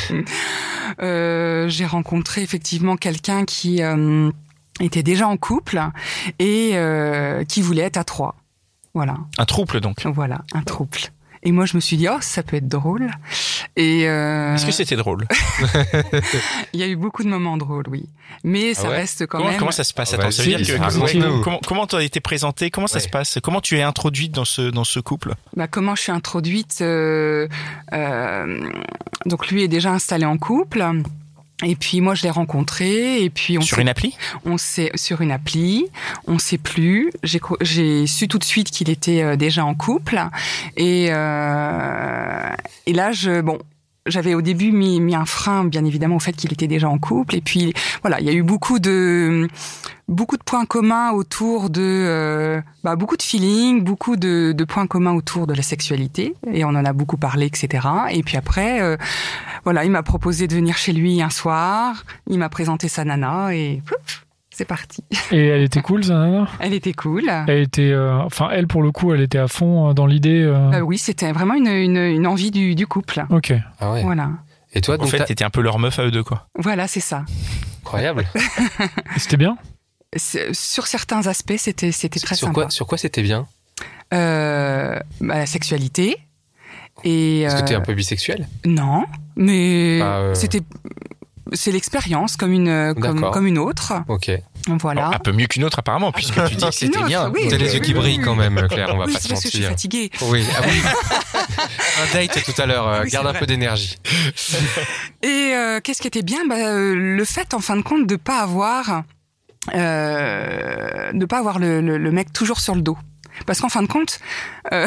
Euh, j'ai rencontré effectivement quelqu'un qui euh, était déjà en couple et euh, qui voulait être à trois. Voilà, Un trouble, donc. voilà, un trouble. Et moi, je me suis dit, oh, ça peut être drôle. Et euh, Est-ce que c'était drôle? il y a eu beaucoup de moments drôles, oui. Mais ça ouais reste quand Comment, même. comment ça se passe? Ah, Attends, ça veut vas-y, dire que, raconte-nous. comment, comment tu as été présenté? Comment ça Ouais. se passe? Comment tu es introduite dans ce, dans ce couple? Bah, comment je suis introduite euh, euh, Donc lui est déjà installé en couple. Et puis moi je l'ai rencontré et puis on Sur s'est- une appli? on s'est sur une appli, on sait plus. J'ai cro- j'ai su tout de suite qu'il était euh, déjà en couple et euh, et là je bon. J'avais au début mis, mis un frein, bien évidemment, au fait qu'il était déjà en couple. Et puis, voilà, il y a eu beaucoup de, beaucoup de points communs autour de, euh, bah, beaucoup de feeling, beaucoup de, de points communs autour de la sexualité. Et on en a beaucoup parlé, et cetera. Et puis après, euh, voilà, il m'a proposé de venir chez lui un soir. Il m'a présenté sa nana et pouf, c'est parti. Et elle était cool, ça, nana? Elle était cool. Elle était, euh, enfin, elle pour le coup, elle était à fond euh, dans l'idée. euh, Euh, oui, c'était vraiment une, une, une envie du, du couple. Ok. Ah ouais. Voilà, Et toi, En donc, fait, t'as- t'étais un peu leur meuf à eux deux, quoi. voilà, c'est ça. incroyable. Et c'était bien? C'est- Sur certains aspects, c'était c'était très sur sympa. quoi, sur quoi c'était bien? Euh, bah, la sexualité. Et Est-ce que t'es euh, un peu bisexuel? non, mais Bah, euh, c'était c'est l'expérience comme une comme, D'accord. comme une autre. Ok. Voilà. Un peu mieux qu'une autre, apparemment, puisque tu dis que c'était Une autre, bien. oui. T'as les yeux qui oui, brillent oui. quand même, Claire, on va Oui, pas c'est se parce que je suis mentir. fatiguée. Oui, ah oui. Un date tout à l'heure, euh, Oui, garde c'est un vrai. peu d'énergie. Et euh, qu'est-ce qui était bien, bah, euh, le fait, en fin de compte, de pas avoir euh, de pas avoir le, le, le mec toujours sur le dos. Parce qu'en fin de compte, euh,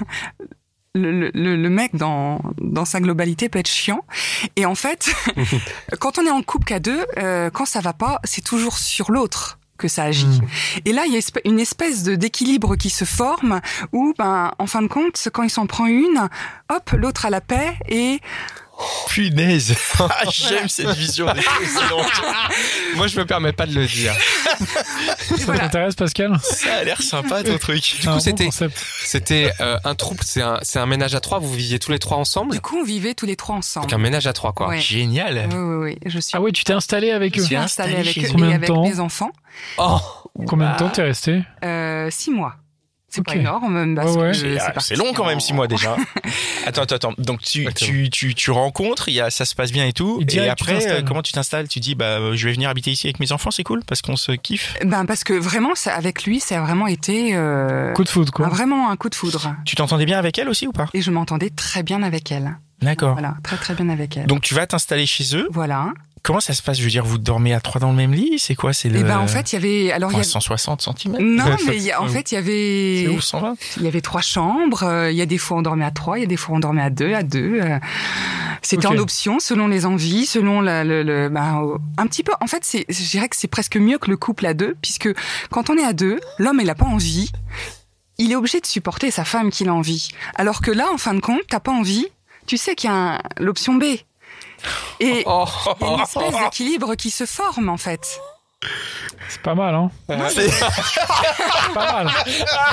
le, le, le mec dans, dans sa globalité peut être chiant. Et en fait, quand on est en couple qu'à deux, euh, quand ça va pas, c'est toujours sur l'autre que ça agit. Mmh. Et là, il y a esp- une espèce de d'équilibre qui se forme où, ben, en fin de compte, quand il s'en prend une, hop, l'autre a la paix et Punaise. Ah, j'aime cette vision des choses. Moi, je me permets pas de le dire. Ça voilà. t'intéresse, Pascal? Ça a l'air sympa, ton truc. Du coup, Un bon c'était- concept. C'était euh, un trouble, c'est un, c'est un ménage à trois, vous viviez tous les trois ensemble? Du coup, on vivait tous les trois ensemble. Donc un ménage à trois, quoi. Ouais. Génial. Oui, oui, oui. Je suis Ah ouais, tu t'es installé avec je eux? suis t'es installée installée avec chez eux eux. Combien et de avec temps mes enfants. Oh! Combien de temps t'es resté? Euh, six mois. C'est Ok. pas énorme. Parce Ouais, ouais. que C'est c'est ah, parti c'est long quand même, en- six mois déjà. Attends, attends, attends. Donc tu, Exactement. tu, tu, tu rencontres, il y a, ça se passe bien et tout. Et Et, direct, tu après, t'installes. euh, comment tu t'installes? Tu dis, bah, euh, je vais venir habiter ici avec mes enfants, c'est cool parce qu'on se kiffe. Ben parce que vraiment, ça, avec lui, ça a vraiment été euh, Coup de foudre, quoi. un- vraiment un coup de foudre. Tu t'entendais bien avec elle aussi ou pas? Et je m'entendais très bien avec elle. D'accord. Voilà, très très bien avec elle. Donc tu vas t'installer chez eux. Voilà. Comment ça se passe? Je veux dire, vous dormez à trois dans le même lit? C'est quoi? C'est le. Et ben en fait, il y avait alors il y avait... cent soixante centimètres. non, mais il y a- en fait, il y C'est avait où, cent vingt? il y avait trois chambres. euh, Il y a des fois on dormait à trois, il y a des fois on dormait à deux, à deux. euh, C'était Ok. en option selon les envies, selon la, le, le ben, euh, un petit peu. En fait, c'est, je dirais que c'est presque mieux que le couple à deux, puisque quand on est à deux, l'homme il a pas envie, il est obligé de supporter sa femme qu'il a envie. Alors que là, en fin de compte, t'as pas envie, tu sais qu'il y a un- l'option B. Et Oh! il y a une espèce d'équilibre qui se forme en fait. C'est pas mal, hein? C'est- C'est pas mal.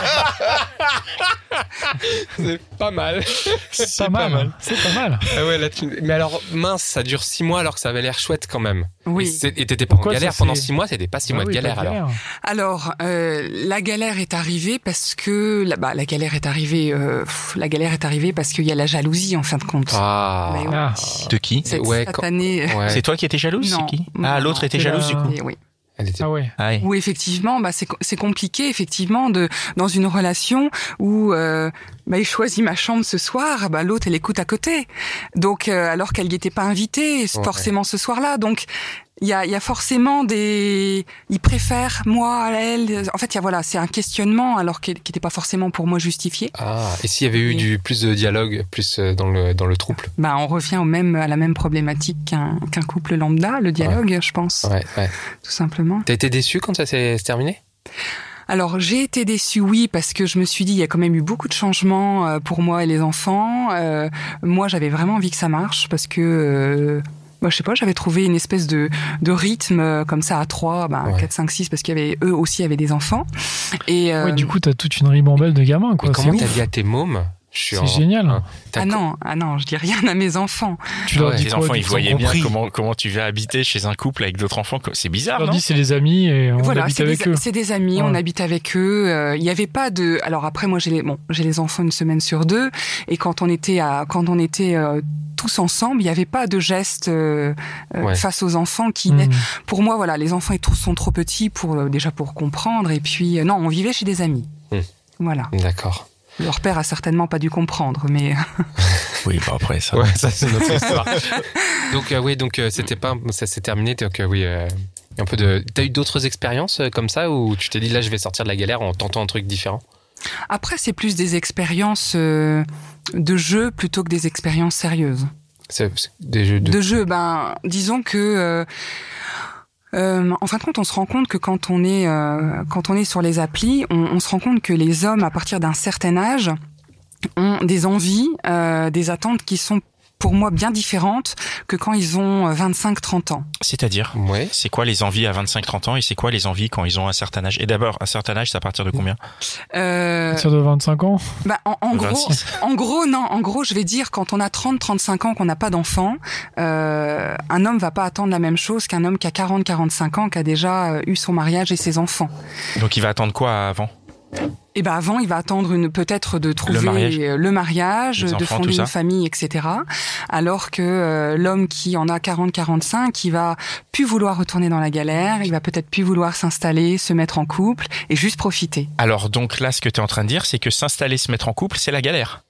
C'est pas mal. C'est pas mal. C'est pas mal. Ah ouais, là, tu... Mais alors, mince, ça dure six mois alors que ça avait l'air chouette quand même. Oui. Et c'est- et t'étais pas en Pourquoi galère ça, pendant c'est- six mois, c'était pas six Ah mois oui, de galère pas alors. Alors, euh, la galère est arrivée parce que la, bah, la galère est arrivée. Euh, pff, la galère est arrivée parce qu'il y a la jalousie en fin de compte. Ah. Mais oui. Ah. De qui? Cette, ouais, cette quand- année. Ouais. C'est toi qui étais jalouse? Non. C'est qui? Non, Ah, l'autre non. était C'est jalouse la- du coup. Et oui. Elle était... Ah ouais. Ah ouais. Où effectivement, bah, c'est, c'est compliqué, effectivement, de, dans une relation où, euh, bah, il choisit ma chambre ce soir, bah, l'autre, elle écoute à côté. Donc, euh, alors qu'elle n'y était pas invitée, Ouais. forcément ce soir-là. Donc, il y a, il y a forcément des, il préfère moi à elle. En fait, il y a, voilà, c'est un questionnement, alors qu'il n'était pas forcément pour moi justifié. Ah, et s'il y avait eu Et- du, plus de dialogue, plus euh, dans le, dans le trouble? Bah, on revient au même, à la même problématique qu'un, qu'un couple lambda, le dialogue, je pense, Ouais, ouais. tout simplement. T'as été déçu quand ça s'est s'est terminé? Alors j'ai été déçue, oui, parce que je me suis dit il y a quand même eu beaucoup de changements euh, pour moi et les enfants. Euh, moi, j'avais vraiment envie que ça marche parce que, euh, moi, je sais pas, j'avais trouvé une espèce de, de rythme euh, comme ça à trois, ben, Ouais. quatre, cinq, six, parce qu'il y avait eux aussi avaient des enfants. Et euh, Ouais, du coup, t'as toute une ribambelle de gamins, quoi. Et comment C'est t'as ouf. dit à tes mômes? Je suis C'est en- génial. Hein. T'as ah co- non, ah non, je dis rien à mes enfants. Tu leur Ouais, dis Les quoi, enfants, du ils coup, voyaient ont bien compris. comment, comment tu vas habiter chez un couple avec d'autres enfants. C'est bizarre, Tu leur non? dis c'est les amis et on Voilà, habite c'est avec des, eux. c'est des amis, Ouais. on habite avec eux. euh, Il y avait pas de. Alors après, moi, j'ai les bon, j'ai les enfants une semaine sur deux, et quand on était à, quand on était euh, tous ensemble, il y avait pas de geste euh, euh, Ouais. face aux enfants qui. Mmh. Pour moi, voilà, les enfants ils trou- sont trop petits pour euh, déjà pour comprendre, et puis euh, non, on vivait chez des amis. Mmh. Voilà. D'accord. Leur père a certainement pas dû comprendre, mais Oui, bah après, ça. Ouais, ça c'est notre histoire. donc euh, oui, donc euh, c'était pas, ça s'est terminé. Donc euh, oui, euh, un peu de. T'as eu d'autres expériences euh, comme ça où tu t'es dit là je vais sortir de la galère en tentant un truc différent? après c'est plus des expériences euh, de jeu plutôt que des expériences sérieuses. C'est c'est des jeux de. De jeu, ben, disons que, euh, euh, en fin de compte, on se rend compte que quand on est, euh, quand on est sur les applis, on, on se rend compte que les hommes, à partir d'un certain âge, ont des envies, euh, des attentes qui sont, pour moi, bien différentes que quand ils ont vingt-cinq trente ans. C'est-à-dire, Ouais. c'est quoi les envies à vingt-cinq trente ans et c'est quoi les envies quand ils ont un certain âge? Et d'abord, un certain âge, c'est à partir de combien? Euh, À partir de vingt-cinq ans. bah, en, en gros, vingt-six. en gros, non, en gros, je vais dire, quand on a trente trente-cinq ans, qu'on n'a pas d'enfant, euh, un homme va pas attendre la même chose qu'un homme qui a quarante quarante-cinq ans, qui a déjà euh, eu son mariage et ses enfants. Donc il va attendre quoi avant? Et ben avant, il va attendre une peut-être de trouver Le mariage. le mariage, Les de enfants, fonder tout ça. une famille, et cetera. Alors que euh, l'homme qui en a quarante quarante-cinq, il va plus vouloir retourner dans la galère, il va peut-être plus vouloir s'installer, se mettre en couple et juste profiter. Alors donc là, ce que tu es en train de dire, c'est que s'installer, se mettre en couple, c'est la galère.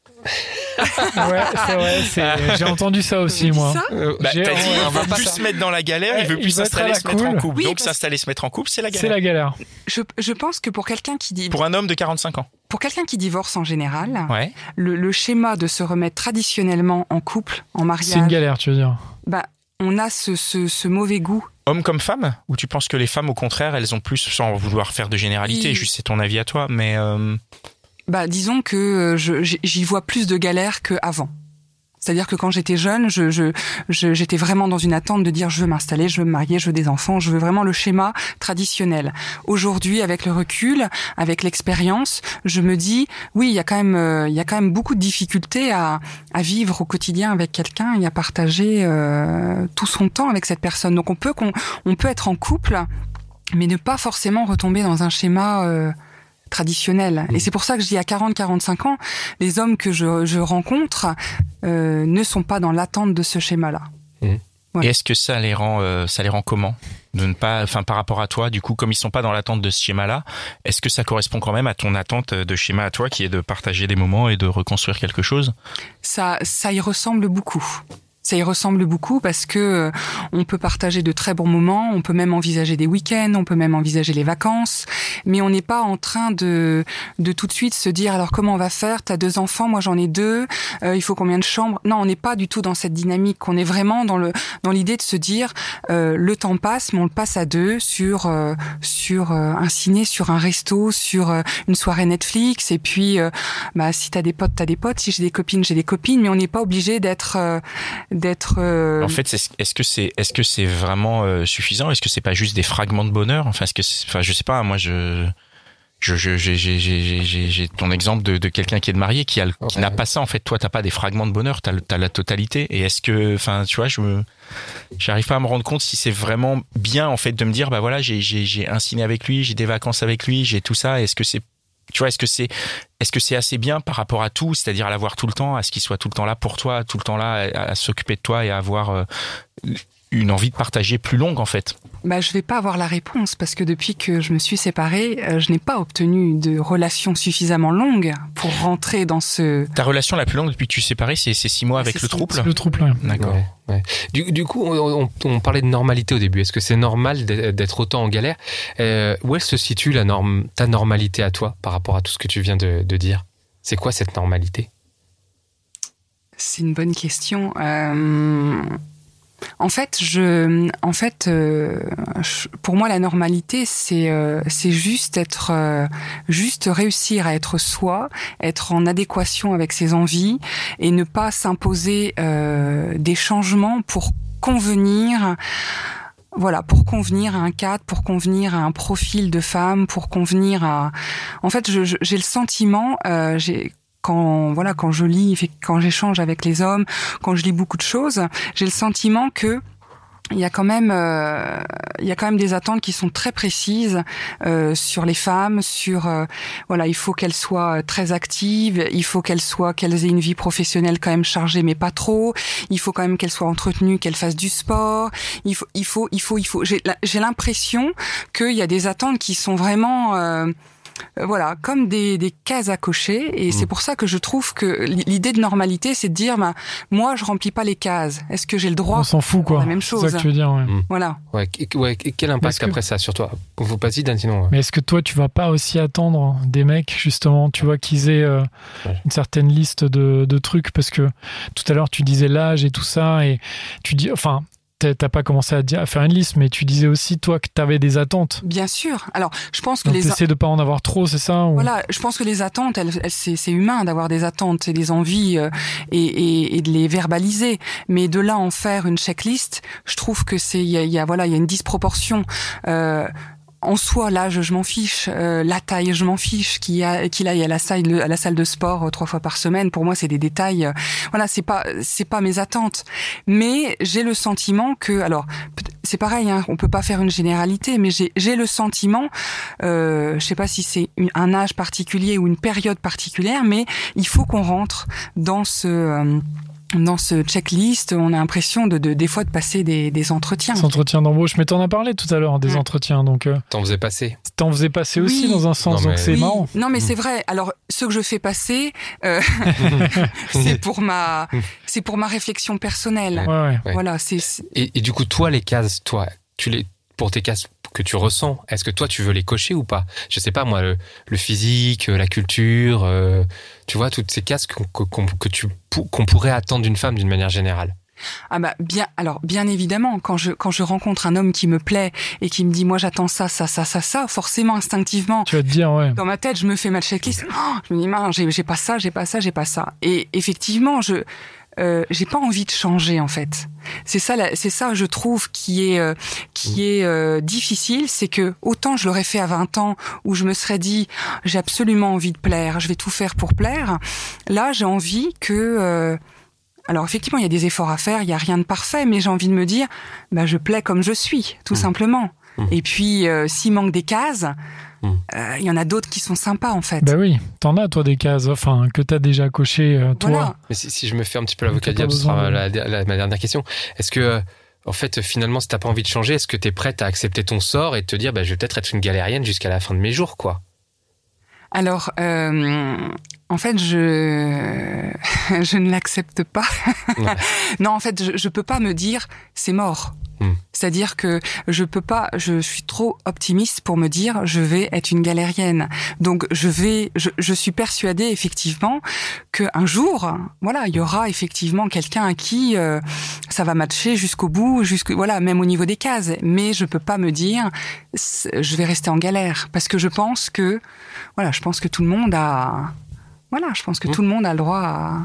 Ouais, c'est vrai. c'est- J'ai entendu ça aussi, moi. Ça Euh, Bah, J'ai- t'as dit, on il va veut pas plus ça. se mettre dans la galère, il Ouais, veut il plus veut être s'installer, à la se mettre en cool. couple. Oui, Donc parce- s'installer, se mettre en couple, c'est la C'est galère. la galère. je, je pense que pour quelqu'un qui dit, Pour un homme de quarante-cinq ans. pour quelqu'un qui divorce en général, Ouais. le, le schéma de se remettre traditionnellement en couple, en C'est une mariage, galère, tu veux dire. bah on a ce, ce, ce mauvais goût. Homme comme femme? Ou tu penses que les femmes, au contraire, elles ont plus, sans vouloir faire de généralité, Oui. juste c'est ton avis à toi, mais euh, Bah, disons que euh, je- j'y j'y vois plus de galères qu'avant. C'est-à-dire que quand j'étais jeune, je, je, je- j'étais vraiment dans une attente de dire je veux m'installer, je veux me marier, je veux des enfants, je veux vraiment le schéma traditionnel. Aujourd'hui, avec le recul, avec l'expérience, je me dis oui, il y a quand même, euh, il y a quand même beaucoup de difficultés à, à vivre au quotidien avec quelqu'un et à partager euh, tout son temps avec cette personne. Donc on peut qu'on, on peut être en couple, mais ne pas forcément retomber dans un schéma euh, traditionnel. Et c'est pour ça que je dis à quarante quarante-cinq ans, les hommes que je, je rencontre euh, ne sont pas dans l'attente de ce schéma-là. Ouais. et est-ce que ça les rend, euh, ça les rend comment? De ne pas, enfin, par rapport à toi, du coup, comme ils sont pas dans l'attente de ce schéma-là, est-ce que ça correspond quand même à ton attente de schéma à toi, qui est de partager des moments et de reconstruire quelque chose? Ça, ça y ressemble beaucoup. Ça y ressemble beaucoup parce que euh, on peut partager de très bons moments, on peut même envisager des week-ends, on peut même envisager les vacances, mais on n'est pas en train de de tout de suite se dire alors comment on va faire? T'as deux enfants, moi j'en ai deux, euh, il faut combien de chambres? Non, on n'est pas du tout dans cette dynamique. On est vraiment dans le dans l'idée de se dire euh, le temps passe, mais on le passe à deux sur euh, sur euh, un ciné, sur un resto, sur euh, une soirée Netflix, et puis euh, bah si t'as des potes, t'as des potes, si j'ai des copines, j'ai des copines, mais on n'est pas obligé d'être euh, d'être euh, En fait, c'est- est-ce que c'est, est-ce que c'est vraiment euh, suffisant? Est-ce que c'est pas juste des fragments de bonheur? Enfin, est-ce que, c'est- enfin, je sais pas. Moi, je, je, je, j'ai, j'ai, j'ai, j'ai, j'ai ton exemple de, de quelqu'un qui est marié, qui a, le- qui Ouais. n'a pas ça. En fait, toi, t'as pas des fragments de bonheur. T'as, le- t'as la totalité. Et est-ce que, enfin, tu vois, je me, j'arrive pas à me rendre compte si c'est vraiment bien, en fait, de me dire, bah voilà, j'ai, j'ai, j'ai un ciné avec lui, j'ai des vacances avec lui, j'ai tout ça. Est-ce que c'est, tu vois, est-ce que c'est, est-ce que c'est assez bien par rapport à tout, c'est-à-dire à l'avoir tout le temps, à ce qu'il soit tout le temps là pour toi, tout le temps là, à, à s'occuper de toi et à avoir euh, une envie de partager plus longue en fait? Bah, je vais pas avoir la réponse parce que depuis que je me suis séparée, euh, je n'ai pas obtenu de relation suffisamment longue pour rentrer dans ce... Ta relation la plus longue depuis que tu es séparée, c'est, c'est six mois avec c'est le six- trouble? Le trouble, ouais. D'accord. Ouais, ouais. Du, du coup, on, on, on parlait de normalité au début. Est-ce que c'est normal d'être autant en galère? euh, Où elle se situe la norme, ta normalité à toi par rapport à tout ce que tu viens de, de dire? C'est quoi cette normalité? C'est une bonne question. Euh... En fait, je, en fait, euh, je, pour moi, la normalité, c'est, euh, c'est juste être, euh, juste réussir à être soi, être en adéquation avec ses envies et ne pas s'imposer euh, des changements pour convenir. Voilà, pour convenir à un cadre, pour convenir à un profil de femme, pour convenir à. En fait, je, je, j'ai le sentiment, euh, j'ai quand voilà quand je lis, quand j'échange avec les hommes, quand je lis beaucoup de choses, j'ai le sentiment que il y a quand même euh, il y a quand même des attentes qui sont très précises euh, sur les femmes, sur euh, voilà, il faut qu'elles soient très actives, il faut qu'elles soient qu'elles aient une vie professionnelle quand même chargée mais pas trop, il faut quand même qu'elles soient entretenues, qu'elles fassent du sport, il faut il faut il faut il faut j'ai j'ai l'impression qu'il y a des attentes qui sont vraiment euh, voilà, comme des, des cases à cocher, et mmh. c'est pour ça que je trouve que l'idée de normalité, c'est de dire, bah, moi, je remplis pas les cases. Est-ce que j'ai le droit? On s'en fout, quoi. La même chose. C'est ça que tu veux dire, ouais. Mmh. Voilà. Ouais, ouais, quel impact que... après ça sur toi? Vous pas dit, Dan, sinon. Mais est-ce que toi, tu vas pas aussi attendre des mecs, justement, tu vois, qu'ils aient euh, ouais. une certaine liste de, de trucs, parce que tout à l'heure, tu disais l'âge et tout ça, et tu dis, enfin, t'as pas commencé à, dire, à faire une liste, mais tu disais aussi, toi, que t'avais des attentes. Bien sûr. Alors, je pense que Donc, les... t'essaies de pas en avoir trop, c'est ça ou... Voilà, je pense que les attentes, elles, elles, c'est, c'est humain d'avoir des attentes et des envies euh, et, et, et de les verbaliser. Mais de là en faire une checklist, je trouve que c'est, il y a, y a, voilà, il y a une disproportion. Euh, En soi, l'âge, je m'en fiche. Euh, la taille, je m'en fiche. Qu'il, a, qu'il aille à la salle, à la salle de sport euh, trois fois par semaine, pour moi, c'est des détails. Euh, voilà, c'est pas, c'est pas mes attentes. Mais j'ai le sentiment que, alors, c'est pareil, hein, on peut pas faire une généralité, mais j'ai, j'ai le sentiment, euh, je sais pas si c'est une, un âge particulier ou une période particulière, mais il faut qu'on rentre dans ce euh, dans ce checklist, on a l'impression de, de des fois de passer des, des entretiens. Des entretiens d'embauche, mais t'en as parlé tout à l'heure, des mmh. entretiens, donc. Euh, t'en faisais passer. T'en faisais passer oui. aussi dans un sens, non, donc c'est oui. marrant. Non, mais mmh. c'est vrai. Alors, ce que je fais passer, euh, c'est pour ma, c'est pour ma réflexion personnelle. Ouais, ouais. Ouais. Voilà, c'est. c'est... Et, et du coup, toi, les cases, toi, tu les, pour tes cases que tu ressens, est-ce que toi tu veux les cocher ou pas? Je sais pas moi, le, le physique, la culture, euh, tu vois, toutes ces cases qu'on, qu'on, que tu, qu'on pourrait attendre d'une femme d'une manière générale. Ah bah bien, alors bien évidemment, quand je quand je rencontre un homme qui me plaît et qui me dit moi j'attends ça, ça, ça, ça, ça, forcément instinctivement, tu vas te dire ouais. Dans ma tête, je me fais ma checklist. Oh, je me dis mince, j'ai, j'ai pas ça, j'ai pas ça, j'ai pas ça. Et effectivement, je Euh, j'ai pas envie de changer en fait. C'est ça, la, c'est ça, je trouve qui est euh, qui est euh, difficile, c'est que autant je l'aurais fait à vingt ans où je me serais dit j'ai absolument envie de plaire, je vais tout faire pour plaire. Là, j'ai envie que euh, alors effectivement, il y a des efforts à faire, il y a rien de parfait, mais j'ai envie de me dire bah je plais comme je suis, tout mmh. simplement. Mmh. Et puis euh, s'il manque des cases, il euh, y en a d'autres qui sont sympas en fait. Ben oui, t'en as toi des cases, enfin que t'as déjà coché euh, toi. Voilà. Mais si, si je me fais un petit peu l'avocat diable, ce sera la, la, la, ma dernière question. Est-ce que euh, en fait finalement si t'as pas envie de changer, est-ce que t'es prête à accepter ton sort et te dire bah je vais peut-être être une galérienne jusqu'à la fin de mes jours quoi? Alors euh, en fait je je ne l'accepte pas. Ouais. Non en fait je, je peux pas me dire c'est mort. Mmh. C'est-à-dire que je peux pas, je suis trop optimiste pour me dire je vais être une galérienne. Donc je vais, je, je suis persuadée effectivement qu'un jour, voilà, il y aura effectivement quelqu'un à qui euh, ça va matcher jusqu'au bout, jusque voilà, même au niveau des cases. Mais je peux pas me dire je vais rester en galère parce que je pense que voilà, je pense que tout le monde a, voilà, je pense que mmh. tout le monde a le droit à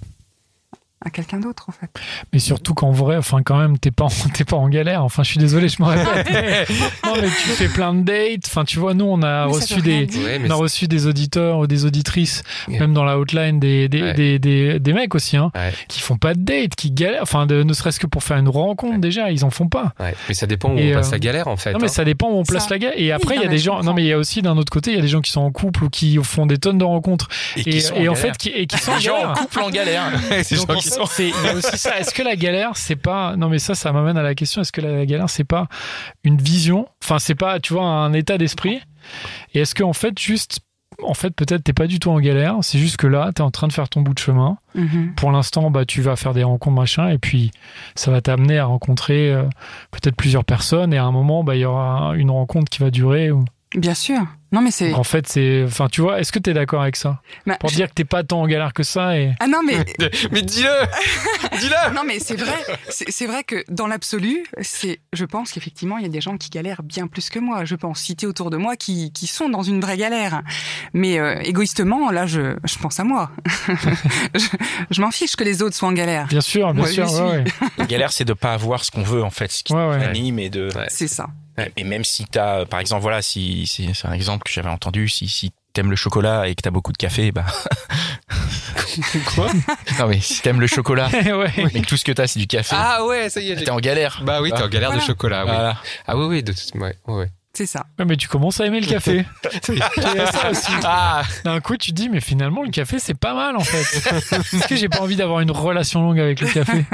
à quelqu'un d'autre en fait. Mais surtout qu'en vrai, enfin quand même, t'es pas en, t'es pas en galère. Enfin, je suis désolé, je me répète. Non mais tu fais plein de dates. Enfin, tu vois, nous on a mais reçu des, ouais, on a reçu des auditeurs ou des auditrices, yeah. même dans la hotline des des, ouais. des, des, des mecs aussi, hein, ouais. qui font pas de date, qui galèrent. Enfin, de, ne serait-ce que pour faire une rencontre ouais. déjà, ils en font pas. Ouais. Mais ça dépend où et on place euh, la galère en fait. Non mais hein. ça dépend où on place ça... la galère. Et après, il oui, y a des gens. Comprends. Non mais il y a aussi d'un autre côté, il y a des gens qui sont en couple ou qui font des tonnes de rencontres et, et qui sont et en, en fait qui et qui sont en couple en galère. Donc, raison. C'est, il y a aussi ça. Est-ce que la galère, c'est pas... Non, mais ça, ça m'amène à la question. Est-ce que la galère, c'est pas une vision? Enfin, c'est pas, tu vois, un état d'esprit? Et est-ce qu'en fait, juste... En fait, peut-être t'es pas du tout en galère. C'est juste que là, t'es en train de faire ton bout de chemin. Mm-hmm. Pour l'instant, bah, tu vas faire des rencontres, machin, et puis ça va t'amener à rencontrer euh, peut-être plusieurs personnes. Et à un moment, bah, il y aura une rencontre qui va durer. Ou... Bien sûr. Non, mais c'est... En fait, c'est... Enfin, tu vois, est-ce que t'es d'accord avec ça? bah, Pour je... dire que t'es pas tant en galère que ça et... Ah non, mais... mais dis-le Dis-le Non, mais c'est vrai. C'est, c'est vrai que dans l'absolu, c'est... je pense qu'effectivement, il y a des gens qui galèrent bien plus que moi. Je pense citer autour de moi qui, qui sont dans une vraie galère. Mais euh, égoïstement, là, je, je pense à moi. je, je m'en fiche que les autres soient en galère. Bien sûr, bien moi, sûr. Ouais, ouais. La galère, c'est de pas avoir ce qu'on veut, en fait, ce qui ouais, nous ouais. anime et de... Ouais. C'est ça. Et même si t'as, par exemple, voilà, si c'est, c'est un exemple que j'avais entendu, si si t'aimes le chocolat et que t'as beaucoup de café, bah quoi? Non mais si t'aimes le chocolat, ouais. mais que tout ce que t'as c'est du café. Ah ouais, ça y est. T'es en galère. Bah oui, t'es en galère voilà. de chocolat. Oui. Voilà. Ah oui, oui, de toute ouais, ouais. C'est ça. Ouais, mais tu commences à aimer le café. Il y a ça aussi. Ah. D'un coup, tu te dis, mais finalement, le café, c'est pas mal, en fait. Est-ce que j'ai pas envie d'avoir une relation longue avec le café?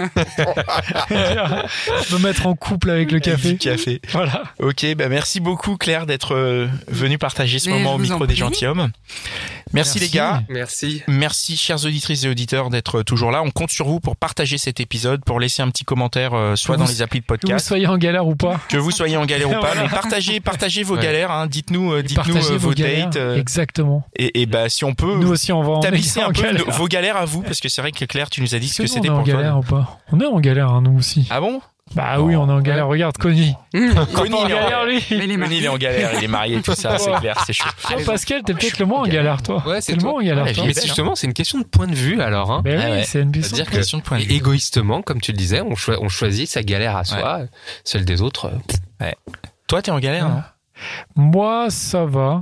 Me mettre en couple avec le café. Du café. Voilà. Ok, bah merci beaucoup Claire d'être euh, venue partager ce mais moment au micro des gentilshommes. Merci, Merci les gars. Merci. Merci chères auditrices et auditeurs d'être toujours là. On compte sur vous pour partager cet épisode, pour laisser un petit commentaire, euh, soit que dans vous, les applis de que vous podcast. soyez en galère ou pas. Que vous soyez en galère ou pas, Voilà. mais partagez, partagez vos Ouais. galères. Hein. Dites-nous, euh, dites-nous Partagez euh, vos vos galères. dates. euh, Exactement. et, et bah si on peut, Nous aussi, on va en tapisser un en peu galère. nos- vos galères à vous, parce que c'est vrai que Claire, tu nous as dit ce que Est-ce c'était on est en pour toi. galère ou pas? On est en galère, hein, nous aussi. Ah bon? Bah oui, on est en galère. Regarde, Connie. Connie, En il est en galère, lui. Mais les Connie, mariés. il est en galère, il est marié, tout ça, c'est clair, c'est chaud. Toi, Pascal, t'es peut-être le moins en galère, toi. Ouais, c'est T'es le toi. moins en galère, Ouais, toi. vie Mais belle, justement, c'est une question de point de vue alors. Hein. Ben Ah oui, ouais. c'est une question. C'est-à-dire que question de point de Et vue. égoïstement, comme tu le disais, on, choi- on choisit sa galère à soi, celle des autres. euh, Toi, t'es en galère, non? Moi, ça va.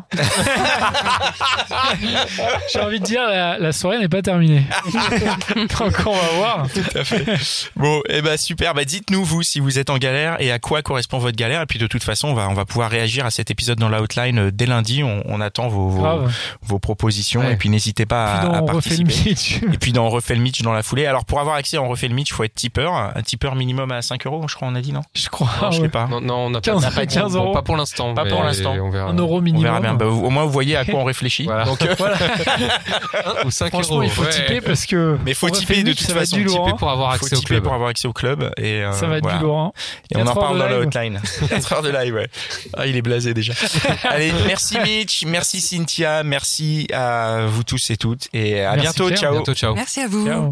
J'ai envie de dire, la, la soirée n'est pas terminée. Donc, on va voir. Tout à fait. Bon, eh ben super. Bah dites-nous vous si vous êtes en galère et à quoi correspond votre galère. Et puis de toute façon, on va on va pouvoir réagir à cet épisode dans la hotline euh, dès lundi. On, on attend vos vos, Grave. vos propositions Ouais. et puis n'hésitez pas Puis à, dans à On refait le participer. Mitch. Et puis dans on refait le Mitch dans la foulée. Alors pour avoir accès à on refait le Mitch, il faut être tipeur. Un tipeur minimum à cinq euros, je crois on a dit non. Je crois. Non, je ouais. sais pas. Non, non, on n'a quinze, pas, on n'a pas dit. quinze Bon, euros. pas pour l'instant. Pas mais pour l'instant. On verra. Un euro On minimum. verra bien. Bah, au moins vous voyez à quoi on réfléchit. Voilà. Donc euh, Voilà. Ou cinq Franchement, euros. il faut ouais. tiper parce que. Mais faut on refait tiper le de Mitch, toute ça va être façon, du lourd, Tiper hein. pour avoir faut accès au tiper club. pour avoir accès au club et euh, Ça va être voilà. du lourd. Hein. Et on en Quatre heures parle de dans la live. hotline. quatre heures de live, ouais. Ah, il est blasé déjà. Allez, merci Mitch, merci Cynthia, merci à vous tous et toutes. Et à Merci bientôt, Claire. ciao. Bientôt, ciao. Merci à vous. Ciao.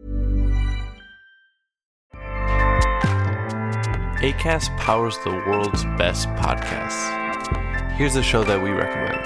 Acast powers the world's best podcasts. Here's a show that we recommend.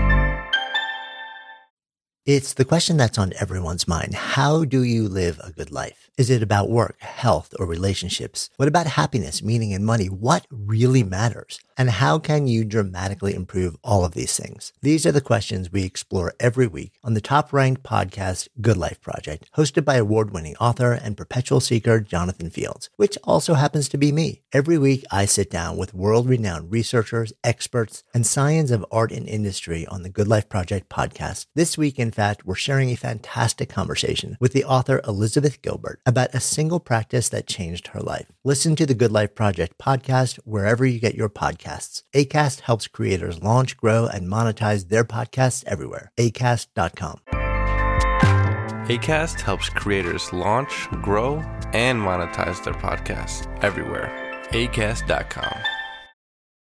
It's the question that's on everyone's mind. How do you live a good life? Is it about work, health, or relationships? What about happiness, meaning, and money? What really matters? And how can you dramatically improve all of these things? These are the questions we explore every week on the top-ranked podcast, Good Life Project, hosted by award-winning author and perpetual seeker Jonathan Fields, which also happens to be me. Every week, I sit down with world-renowned researchers, experts, and science of art and industry on the Good Life Project podcast. This week, in fact, we're sharing a fantastic conversation with the author Elizabeth Gilbert about a single practice that changed her life. Listen to the Good Life Project podcast wherever you get your podcasts. Acast helps creators launch, grow, and monetize their podcasts everywhere. acast dot com. Acast helps creators launch, grow, and monetize their podcasts everywhere. acast dot com.